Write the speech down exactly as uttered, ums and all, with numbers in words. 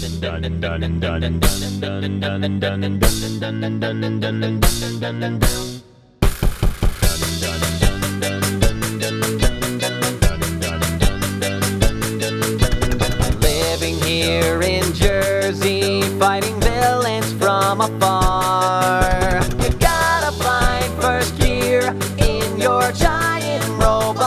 Living here in Jersey, fighting villains from afar. You gotta find first gear in your giant robot